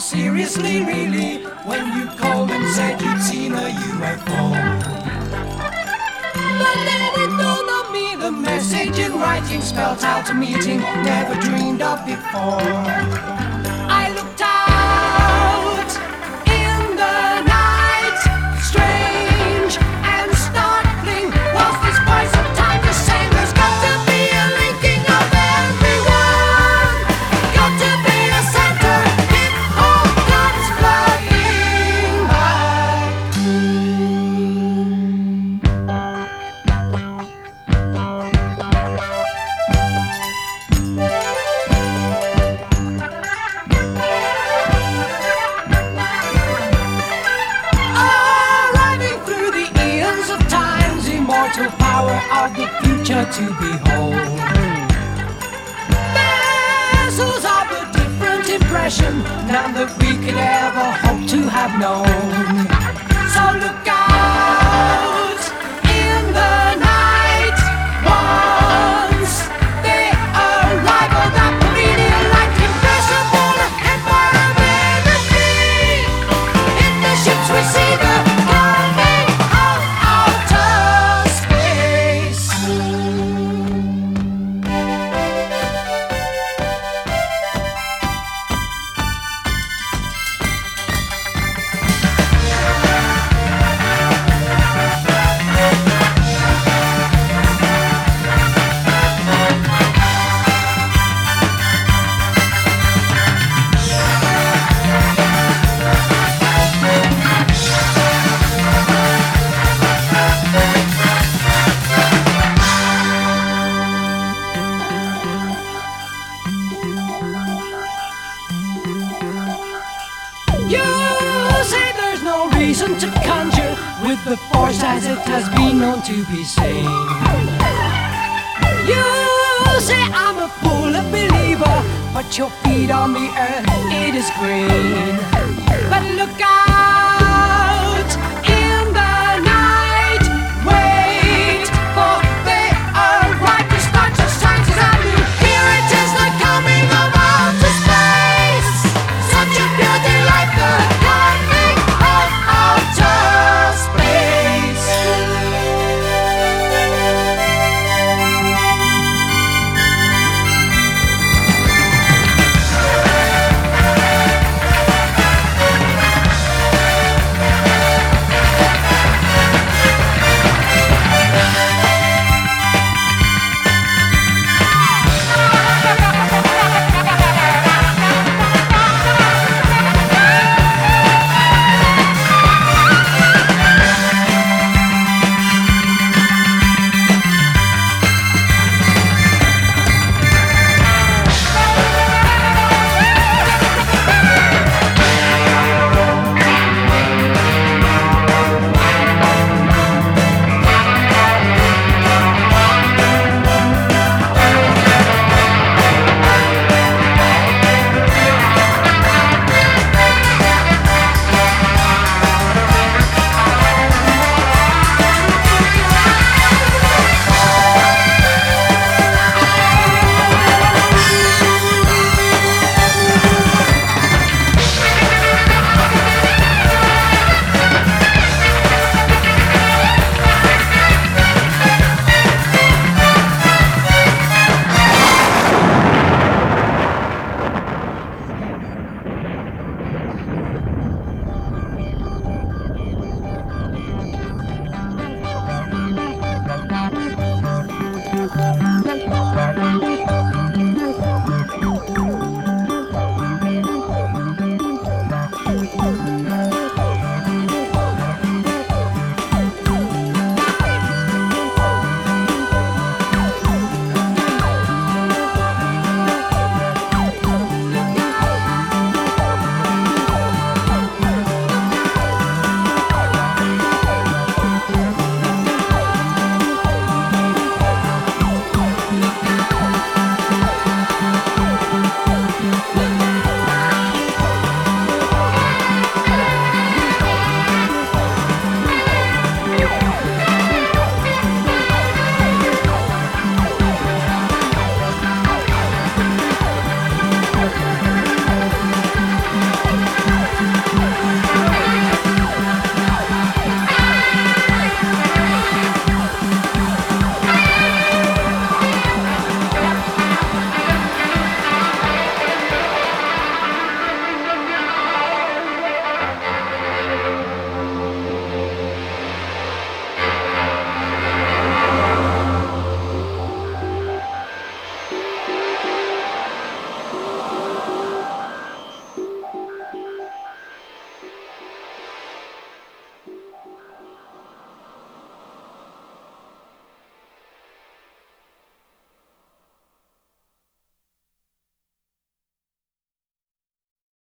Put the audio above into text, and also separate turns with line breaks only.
seriously, really, when you called and said you'd seen a UFO. But then it dawned on me, the message in writing spelt out a meeting never dreamed of before. I looked out in the night, strange and startling was this voice of time just saying there's got to be a linking of everyone, got to be a center, it all comes flooding back. Arriving through the eons of time's immortal power of the future to behold. Vessels of a different impression, none that we could ever hope to have known. So look out in the night once they arrive on that meridian light, impossible empire of energy. In the ships we see the coming of outer space. You say there's no reason to conjure with the force as it has been known to be seen. You say I'm a fool, a believer, but your feet on the earth, it is green. But look out